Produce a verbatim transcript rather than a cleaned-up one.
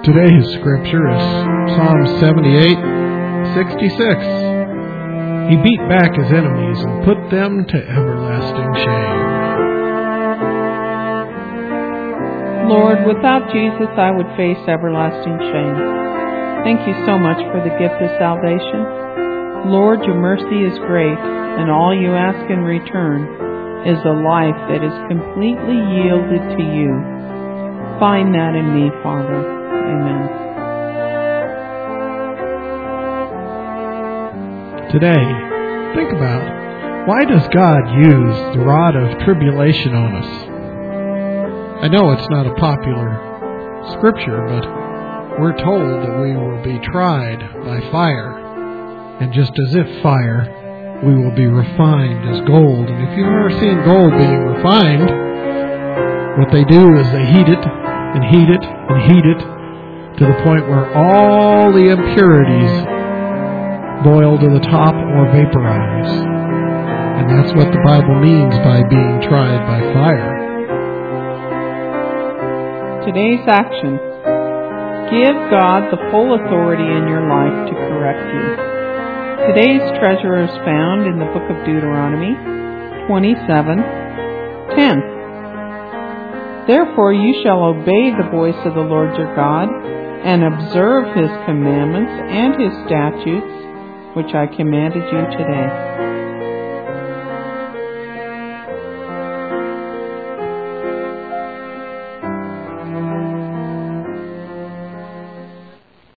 Today's scripture is Psalm seventy-eight, sixty-six. He beat back his enemies and put them to everlasting shame. Lord, without Jesus, I would face everlasting shame. Thank you so much for the gift of salvation. Lord, your mercy is great, and all you ask in return is a life that is completely yielded to you. Find that in me, Father. Amen. Today, think about, why does God use the rod of tribulation on us? I know it's not a popular scripture, but we're told that we will be tried by fire. And just as if fire, we will be refined as gold. And if you've ever seen gold being refined, what they do is they heat it and heat it and heat it to the point where all the impurities boil to the top or vaporize. And that's what the Bible means by being tried by fire. Today's action. Give God the full authority in your life to correct you. Today's treasure is found in the book of Deuteronomy twenty-seven ten. Therefore you shall obey the voice of the Lord your God, and observe his commandments and his statutes, which I commanded you today.